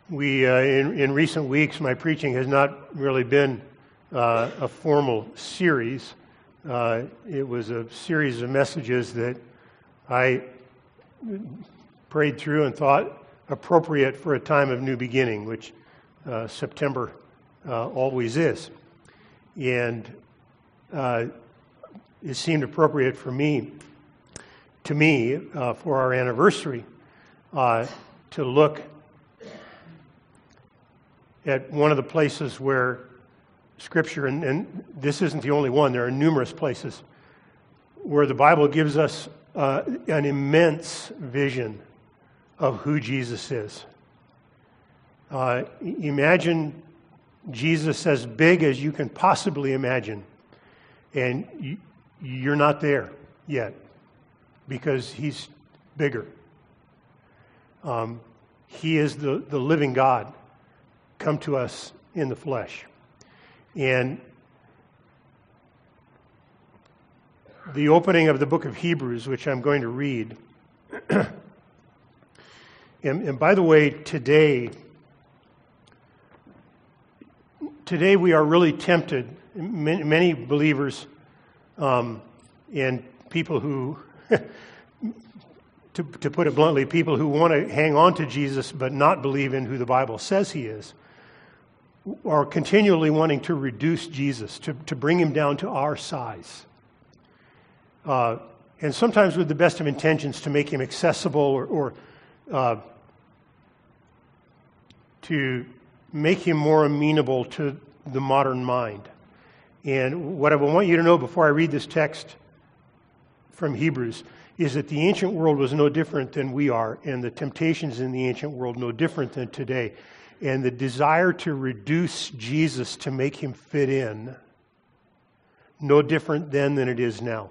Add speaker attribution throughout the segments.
Speaker 1: In recent weeks, my preaching has not really been a formal series. It was a series of messages that I prayed through and thought appropriate for a time of new beginning, which September always is. And it seemed appropriate for me, for our anniversary, to look at one of the places where Scripture, and this isn't the only one, there are numerous places where the Bible gives us an immense vision of who Jesus is. Imagine Jesus as big as you can possibly imagine, and you're not there yet because he's bigger. He is the living God come to us in the flesh. And the opening of the book of Hebrews, which I'm going to read, and by the way, today we are really tempted, many believers and people who, to put it bluntly, people who want to hang on to Jesus but not believe in who the Bible says he is, are continually wanting to reduce Jesus, to bring him down to our size. And sometimes with the best of intentions to make him accessible or to make him more amenable to the modern mind. And what I want you to know before I read this text from Hebrews is that the ancient world was no different than we are, and the temptations in the ancient world no different than today. And the desire to reduce Jesus to make him fit in, no different then than it is now.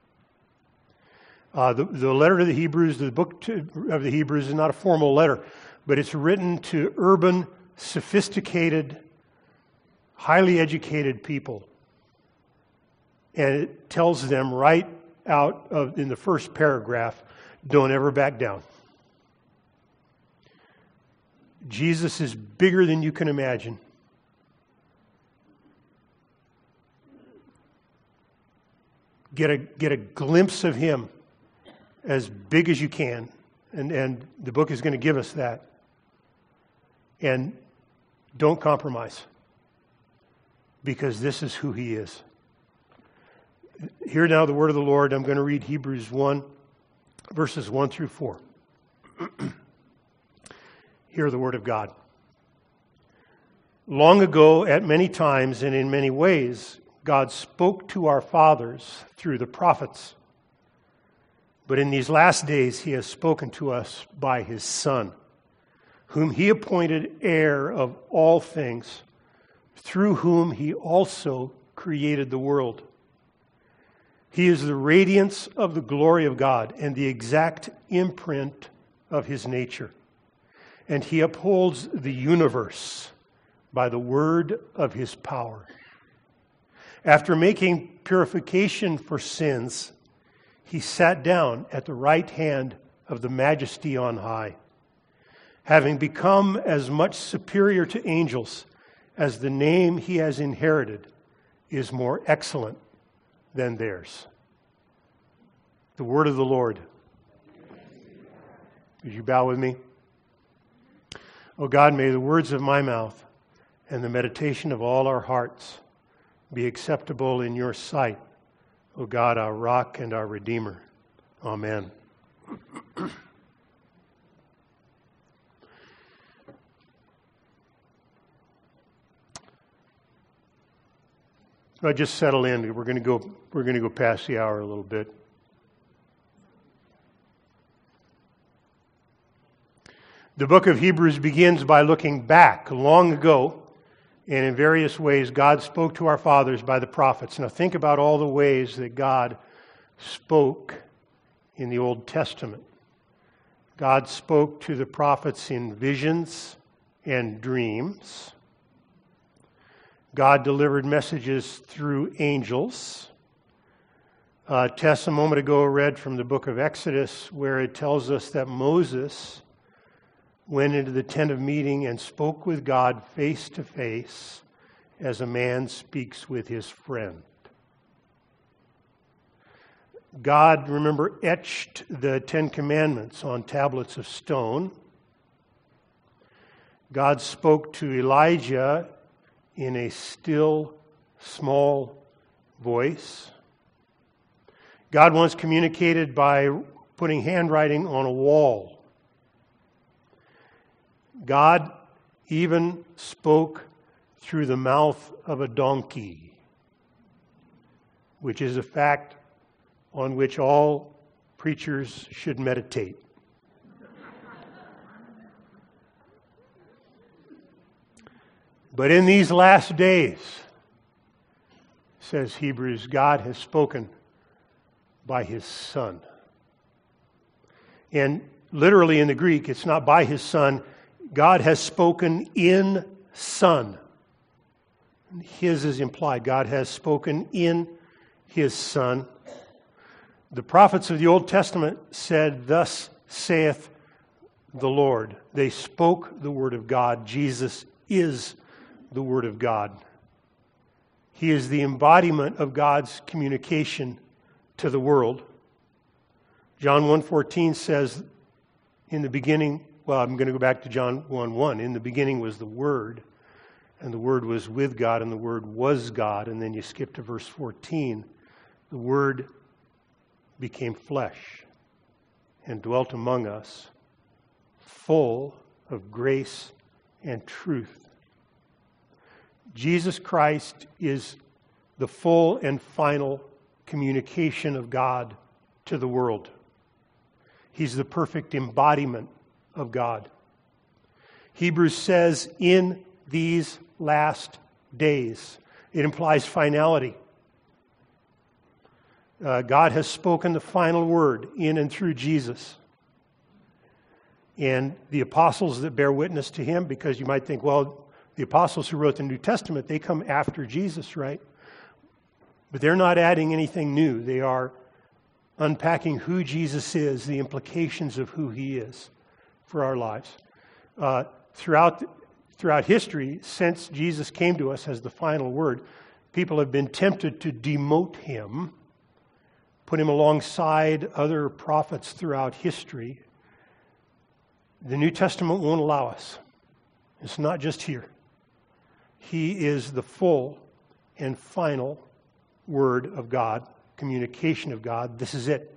Speaker 1: The letter to the Hebrews, the book of the Hebrews is not a formal letter, but it's written to urban, sophisticated, highly educated people. And it tells them right out of in the first paragraph, don't ever back down. Jesus is bigger than you can imagine. Get a glimpse of him as big as you can. And the book is going to give us that. And don't compromise, because this is who he is. Hear now the word of the Lord. I'm going to read Hebrews 1, verses 1 through 4. Hear the word of God. Long ago, at many times and in many ways, God spoke to our fathers through the prophets. But in these last days, he has spoken to us by his Son, whom he appointed heir of all things, through whom he also created the world. He is the radiance of the glory of God and the exact imprint of his nature. And he upholds the universe by the word of his power. After making purification for sins, he sat down at the right hand of the Majesty on high, having become as much superior to angels as the name he has inherited is more excellent than theirs. The word of the Lord. Would you bow with me? O God, may the words of my mouth and the meditation of all our hearts be acceptable in your sight, O God, our rock and our Redeemer. Amen. So just settle in. We're going to go past the hour a little bit. The book of Hebrews begins by looking back long ago, and in various ways God spoke to our fathers by the prophets. Now think about all the ways that God spoke in the Old Testament. God spoke to the prophets in visions and dreams. God delivered messages through angels. Tess, a moment ago, read from the book of Exodus, where it tells us that Moses went into the tent of meeting and spoke with God face to face as a man speaks with his friend. God, remember, etched the Ten Commandments on tablets of stone. God spoke to Elijah in a still, small voice. God once communicated by putting handwriting on a wall. God even spoke through the mouth of a donkey, which is a fact on which all preachers should meditate. But in these last days, says Hebrews, God has spoken by His Son. And literally in the Greek, it's not by His Son. God has spoken in Son. His is implied. God has spoken in His Son. The prophets of the Old Testament said, "Thus saith the Lord." They spoke the Word of God. Jesus is the Word of God. He is the embodiment of God's communication to the world. John 1:14 says, in the beginning, well, I'm going to go back to John 1:1. In the beginning was the Word, and the Word was with God, and the Word was God. And then you skip to verse 14. The Word became flesh and dwelt among us, full of grace and truth. Jesus Christ is the full and final communication of God to the world. He's the perfect embodiment of God. Hebrews says, in these last days. It implies finality. God has spoken the final word in and through Jesus. And the apostles that bear witness to Him, because you might think, well, the apostles who wrote the New Testament, they come after Jesus, right? But they're not adding anything new. They are unpacking who Jesus is, the implications of who He is for our lives. Throughout history, since Jesus came to us as the final word, people have been tempted to demote Him, put Him alongside other prophets throughout history. The New Testament won't allow us. It's not just here. He is the full and final Word of God, communication of God. This is it.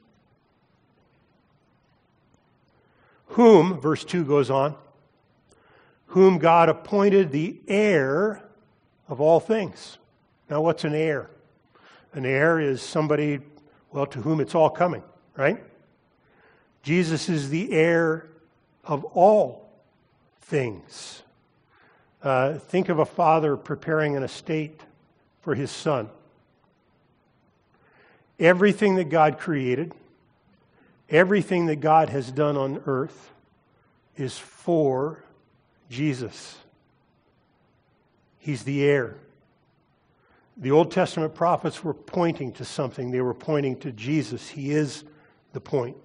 Speaker 1: Whom, verse 2 goes on, whom God appointed the heir of all things. Now, what's an heir? An heir is somebody, well, to whom it's all coming, right? Jesus is the heir of all things. Think of a father preparing an estate for his son. Everything that God created, everything that God has done on earth is for Jesus. He's the heir. The Old Testament prophets were pointing to something. They were pointing to Jesus. He is the point.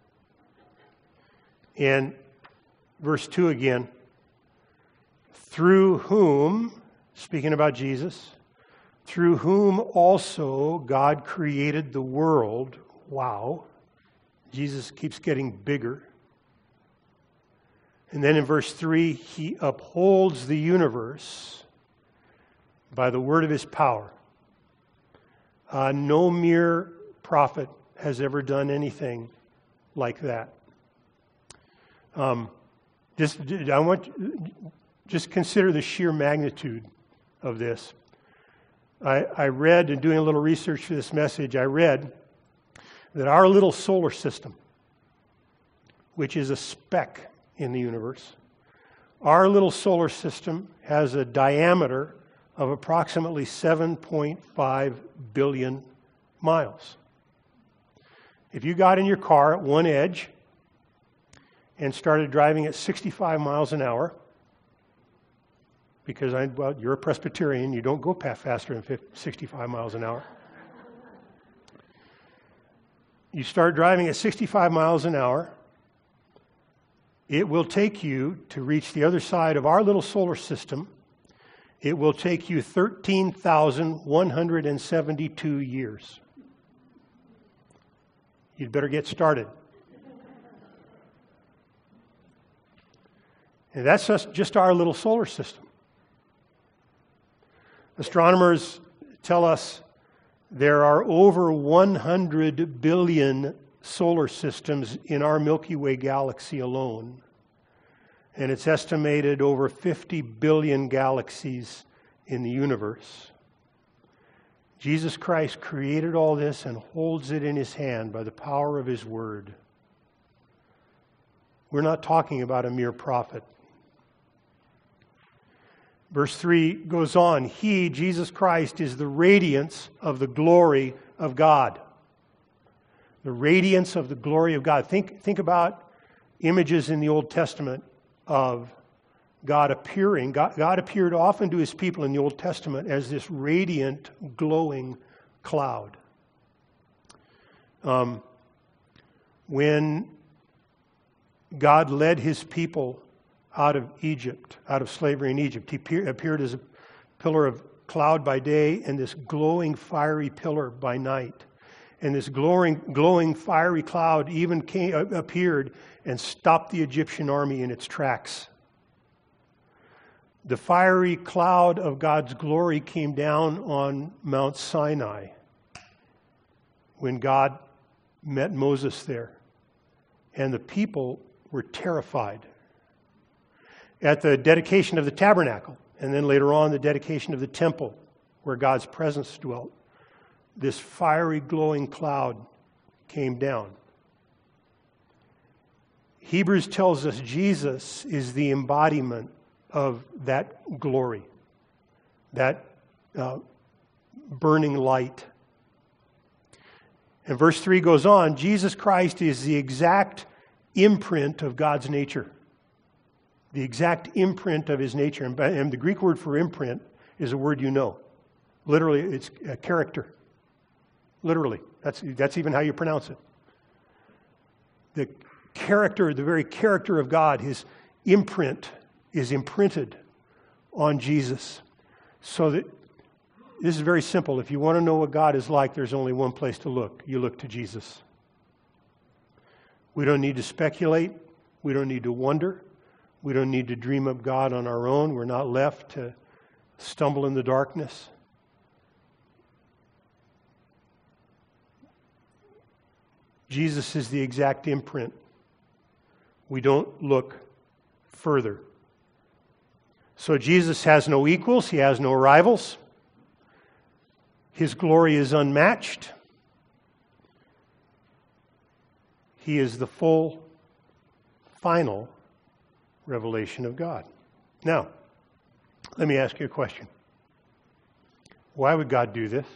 Speaker 1: And verse 2 again, through whom, speaking about Jesus, through whom also God created the world. Wow. Jesus keeps getting bigger. And then in verse 3, He upholds the universe by the word of His power. No mere prophet has ever done anything like that. Just consider the sheer magnitude of this. I read, in doing a little research for this message, I read that our little solar system, which is a speck in the universe, our little solar system has a diameter of approximately 7.5 billion miles. If you got in your car at one edge and started driving at 65 miles an hour, because you're a Presbyterian, you don't go faster than 65 miles an hour. You start driving at 65 miles an hour, It will take you to reach the other side of our little solar system. It will take you 13,172 years. You'd better get started. And that's just our little solar system. Astronomers tell us there are over 100 billion solar systems in our Milky Way galaxy alone. And it's estimated over 50 billion galaxies in the universe. Jesus Christ created all this and holds it in His hand by the power of His Word. We're not talking about a mere prophet. Verse 3 goes on, He, Jesus Christ, is the radiance of the glory of God. The radiance of the glory of God. Think about images in the Old Testament of God appearing. God appeared often to His people in the Old Testament as this radiant, glowing cloud. When God led His people out of Egypt, out of slavery in Egypt, He appeared as a pillar of cloud by day and this glowing, fiery pillar by night. And this glowing, fiery cloud even appeared and stopped the Egyptian army in its tracks. The fiery cloud of God's glory came down on Mount Sinai when God met Moses there. And the people were terrified. At the dedication of the tabernacle, and then later on the dedication of the temple, where God's presence dwelt, this fiery, glowing cloud came down. Hebrews tells us Jesus is the embodiment of that glory, that burning light. And verse 3 goes on, Jesus Christ is the exact imprint of God's nature. The exact imprint of His nature. And the Greek word for imprint is a word you know. Literally, it's a character. Literally. That's even how you pronounce it. The character, the very character of God, His imprint is imprinted on Jesus. So that this is very simple. If you want to know what God is like, there's only one place to look. You look to Jesus. We don't need to speculate. We don't need to wonder. We don't need to dream up God on our own. We're not left to stumble in the darkness. Jesus is the exact imprint. We don't look further. So Jesus has no equals. He has no rivals. His glory is unmatched. He is the full, final revelation of God. Now, let me ask you a question. Why would God do this?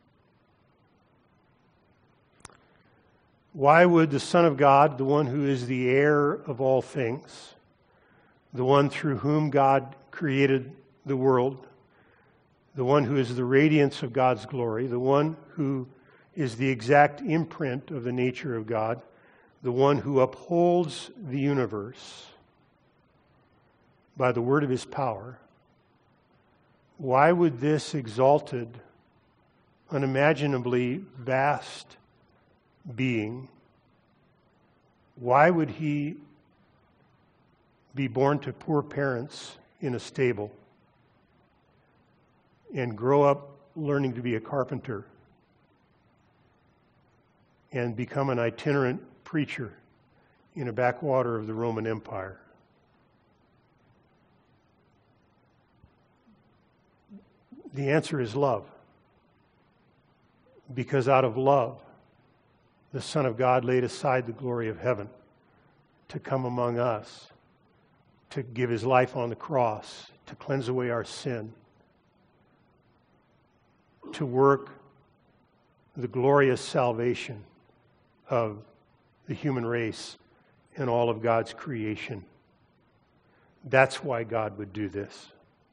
Speaker 1: Why would the Son of God, the one who is the heir of all things, the one through whom God created the world, the one who is the radiance of God's glory, the one who is the exact imprint of the nature of God, the one who upholds the universe by the word of His power, why would this exalted, unimaginably vast being, why would He be born to poor parents in a stable and grow up learning to be a carpenter and become an itinerant preacher in a backwater of the Roman Empire? The answer is love. Because out of love, the Son of God laid aside the glory of heaven to come among us, to give His life on the cross, to cleanse away our sin, to work the glorious salvation of the human race and all of God's creation. That's why God would do this.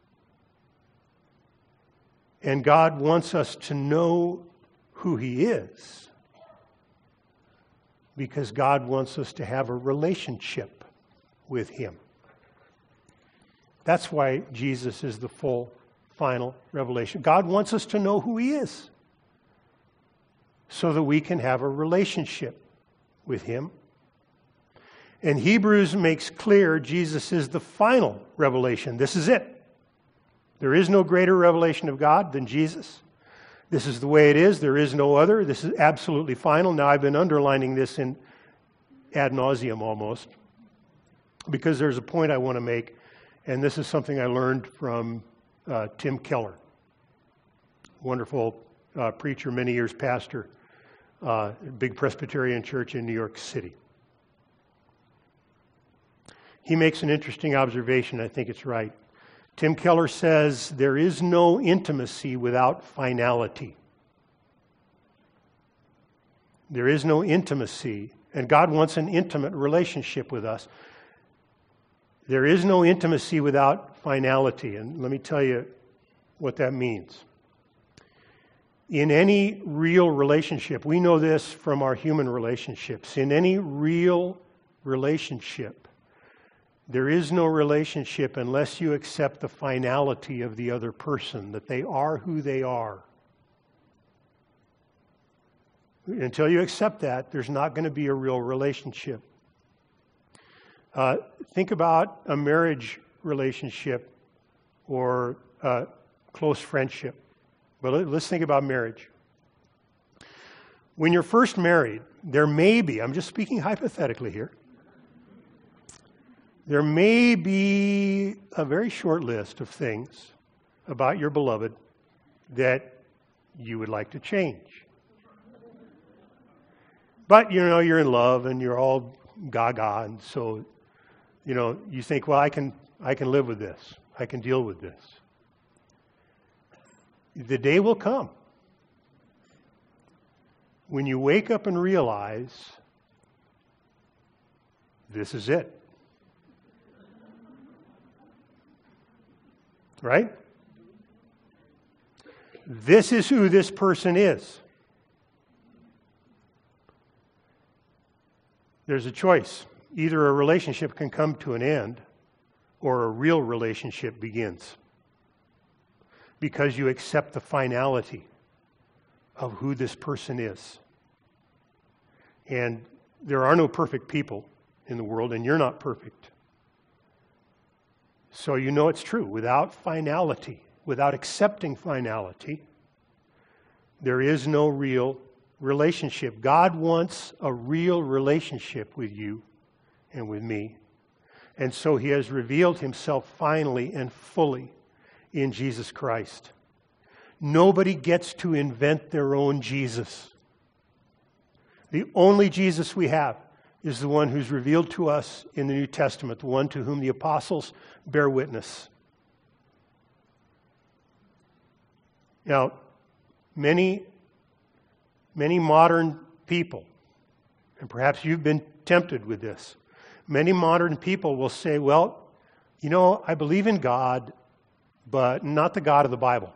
Speaker 1: And God wants us to know who He is, because God wants us to have a relationship with Him. That's why Jesus is the full, final revelation. God wants us to know who He is so that we can have a relationship with Him. And Hebrews makes clear Jesus is the final revelation. This is it. There is no greater revelation of God than Jesus. This is the way it is. There is no other. This is absolutely final. Now, I've been underlining this in ad nauseum almost because there's a point I want to make, and this is something I learned from Tim Keller, wonderful preacher, many years pastor, big Presbyterian church in New York City. He makes an interesting observation. I think it's right. Tim Keller says, there is no intimacy without finality. There is no intimacy, and God wants an intimate relationship with us. There is no intimacy without finality, and let me tell you what that means. In any real relationship, we know this from our human relationships, in any real relationship, there is no relationship unless you accept the finality of the other person, that they are who they are. Until you accept that, there's not going to be a real relationship. Think about a marriage relationship or a close friendship. But let's think about marriage. When you're first married, there may be, I'm just speaking hypothetically here, there may be a very short list of things about your beloved that you would like to change. But, you're in love and you're all gaga, and so, you think, well, I can live with this. I can deal with this. The day will come when you wake up and realize this is it. Right? This is who this person is. There's a choice. Either a relationship can come to an end or a real relationship begins. Because you accept the finality of who this person is. And there are no perfect people in the world, and you're not perfect. So it's true. Without finality, without accepting finality, there is no real relationship. God wants a real relationship with you and with me. And so He has revealed Himself finally and fully in Jesus Christ. Nobody gets to invent their own Jesus. The only Jesus we have is the one who's revealed to us in the New Testament, the one to whom the apostles bear witness. Now, many modern people, and perhaps you've been tempted with this, many modern people will say, well, I believe in God, but not the God of the Bible.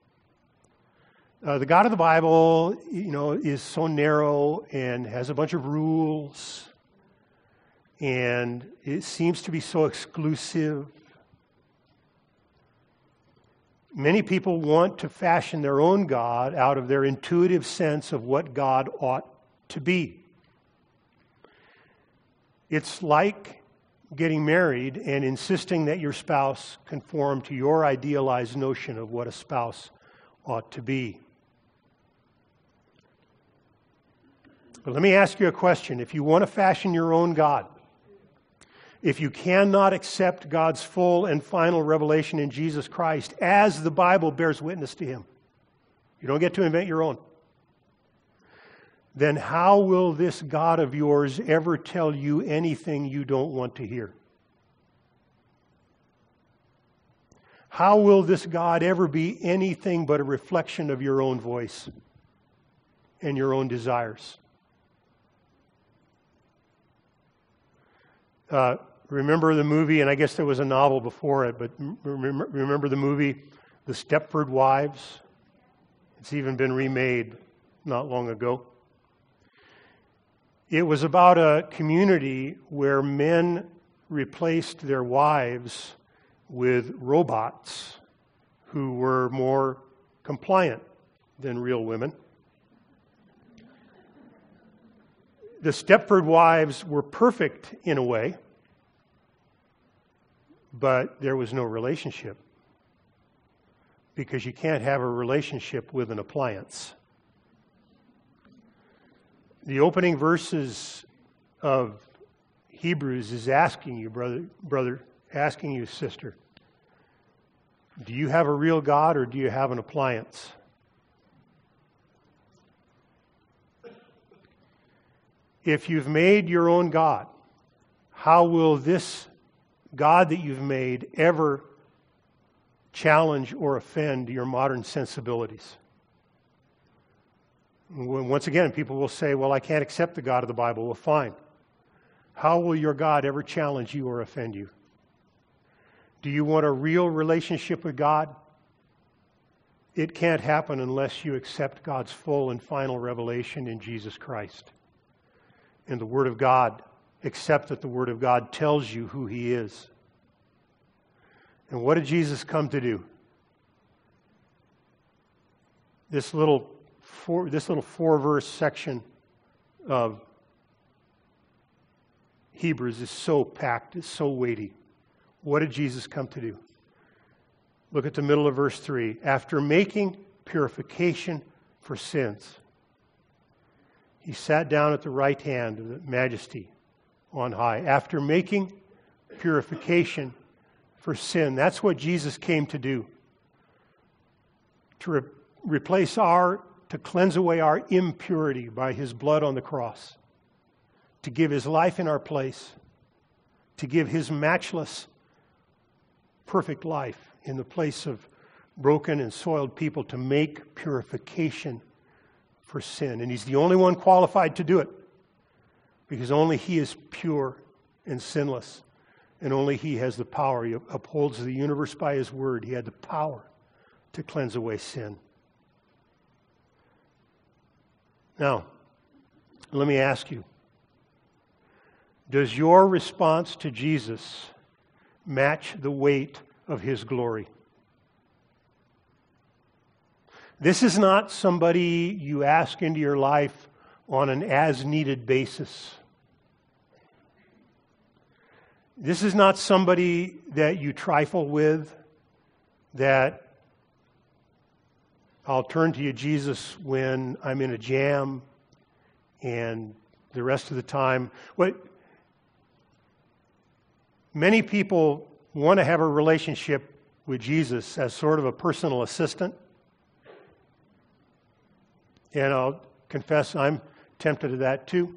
Speaker 1: The God of the Bible, is so narrow and has a bunch of rules, and it seems to be so exclusive. Many people want to fashion their own God out of their intuitive sense of what God ought to be. It's like getting married and insisting that your spouse conform to your idealized notion of what a spouse ought to be. But let me ask you a question. If you want to fashion your own God, if you cannot accept God's full and final revelation in Jesus Christ as the Bible bears witness to Him, you don't get to invent your own, then how will this God of yours ever tell you anything you don't want to hear? How will this God ever be anything but a reflection of your own voice and your own desires? Remember the movie, and I guess there was a novel before it, but remember the movie, The Stepford Wives? It's even been remade not long ago. It was about a community where men replaced their wives with robots who were more compliant than real women. The Stepford wives were perfect in a way, but there was no relationship, because you can't have a relationship with an appliance. The opening verses of Hebrews is asking you, brother, asking you, sister, do you have a real God or do you have an appliance? If you've made your own God, how will this God that you've made ever challenge or offend your modern sensibilities? Once again, people will say, well, I can't accept the God of the Bible. Well, fine. How will your God ever challenge you or offend you? Do you want a real relationship with God? It can't happen unless you accept God's full and final revelation in Jesus Christ. And the Word of God, accept that the Word of God tells you who He is. And what did Jesus come to do? This little 4-verse section of Hebrews is so packed, it's so weighty. What did Jesus come to do? Look at the middle of verse 3. After making purification for sins, He sat down at the right hand of the Majesty on high. After making purification for sin, that's what Jesus came to do. To to cleanse away our impurity by His blood on the cross. To give His life in our place. To give His matchless, perfect life in the place of broken and soiled people, to make purification for sin. And He's the only one qualified to do it, because only He is pure and sinless, and only He has the power. He upholds the universe by His word. He had the power to cleanse away sin. Now, let me ask you, does your response to Jesus match the weight of His glory? This is not somebody you ask into your life on an as-needed basis. This is not somebody that you trifle with, that I'll turn to you, Jesus, when I'm in a jam, and the rest of the time. Many people want to have a relationship with Jesus as sort of a personal assistant. And I'll confess I'm tempted to that too.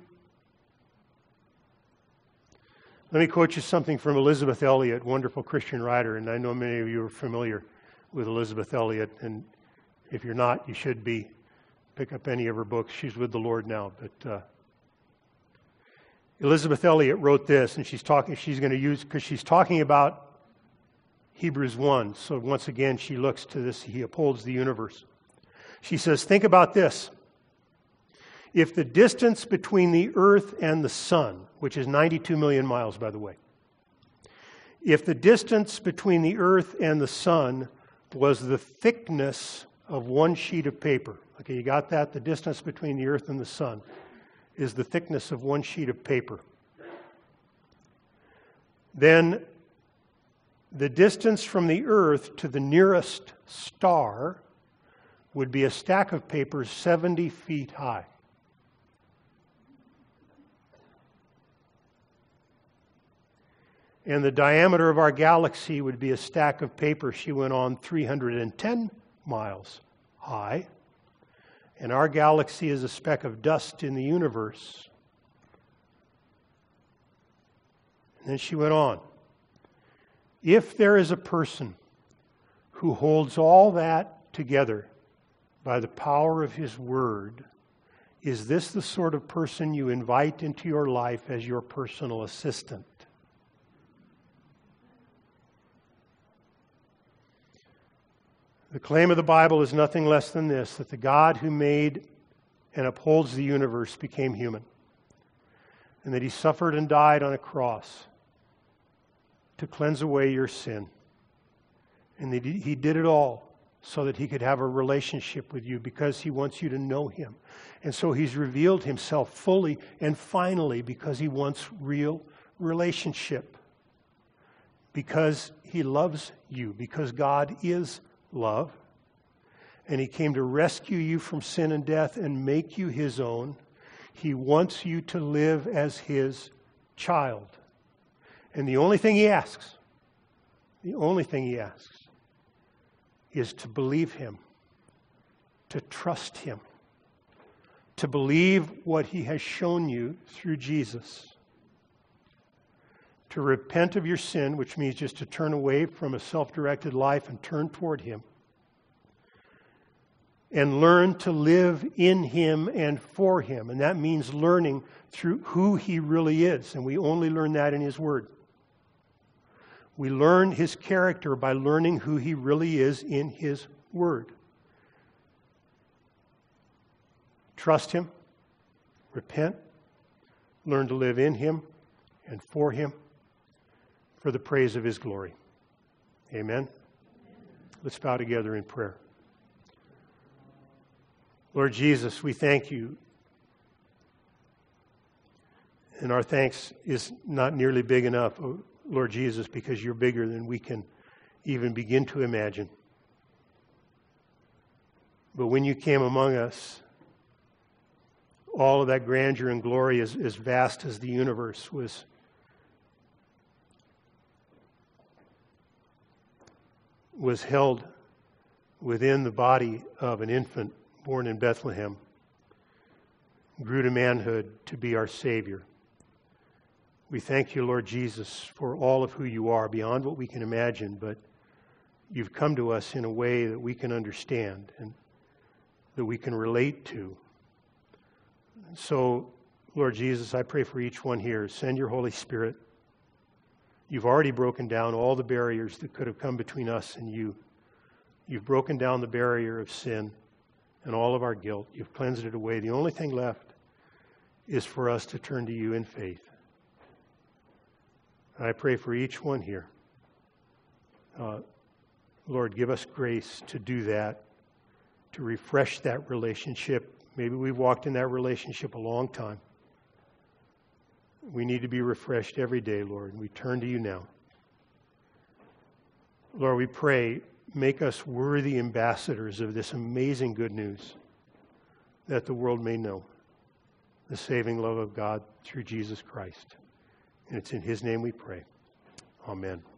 Speaker 1: Let me quote you something from Elisabeth Elliot, wonderful Christian writer, and I know many of you are familiar with Elisabeth Elliot, and if you're not, you should be. Pick up any of her books. She's with the Lord now. But Elisabeth Elliot wrote this, and she's talking about Hebrews 1. So once again, she looks to this, He upholds the universe. She says, think about this. If the distance between the earth and the sun, which is 92 million miles, by the way, if the distance between the earth and the sun was the thickness of one sheet of paper. Okay, you got that? The distance between the earth and the sun is the thickness of one sheet of paper. Then the distance from the earth to the nearest star would be a stack of papers 70 feet high. And the diameter of our galaxy would be a stack of paper, she went on, 310 miles high. And our galaxy is a speck of dust in the universe. And then she went on. If there is a person who holds all that together by the power of His Word, is this the sort of person you invite into your life as your personal assistant? The claim of the Bible is nothing less than this, that the God who made and upholds the universe became human, and that He suffered and died on a cross to cleanse away your sin. And that He did it all so that He could have a relationship with you, because He wants you to know Him. And so He's revealed Himself fully and finally because He wants real relationship. Because He loves you, because God is love. And He came to rescue you from sin and death and make you His own. He wants you to live as His child. And the only thing He asks is to believe Him, to trust Him, to believe what He has shown you through Jesus, to repent of your sin, which means just to turn away from a self-directed life and turn toward Him, and learn to live in Him and for Him. And that means learning through who He really is, and we only learn that in His Word. We learn His character by learning who He really is in His Word. Trust Him, repent, learn to live in Him and for Him, for the praise of His glory. Amen. Let's bow together in prayer. Lord Jesus, we thank You. And our thanks is not nearly big enough, Lord Jesus, because You're bigger than we can even begin to imagine. But when You came among us, all of that grandeur and glory, as vast as the universe, was held within the body of an infant born in Bethlehem, grew to manhood to be our Savior. We thank You, Lord Jesus, for all of who You are, beyond what we can imagine, but You've come to us in a way that we can understand and that we can relate to. So, Lord Jesus, I pray for each one here. Send Your Holy Spirit. You've already broken down all the barriers that could have come between us and You. You've broken down the barrier of sin and all of our guilt. You've cleansed it away. The only thing left is for us to turn to You in faith. I pray for each one here. Lord, give us grace to do that, to refresh that relationship. Maybe we've walked in that relationship a long time. We need to be refreshed every day, Lord, and we turn to You now. Lord, we pray, make us worthy ambassadors of this amazing good news, that the world may know the saving love of God through Jesus Christ. And it's in His name we pray. Amen.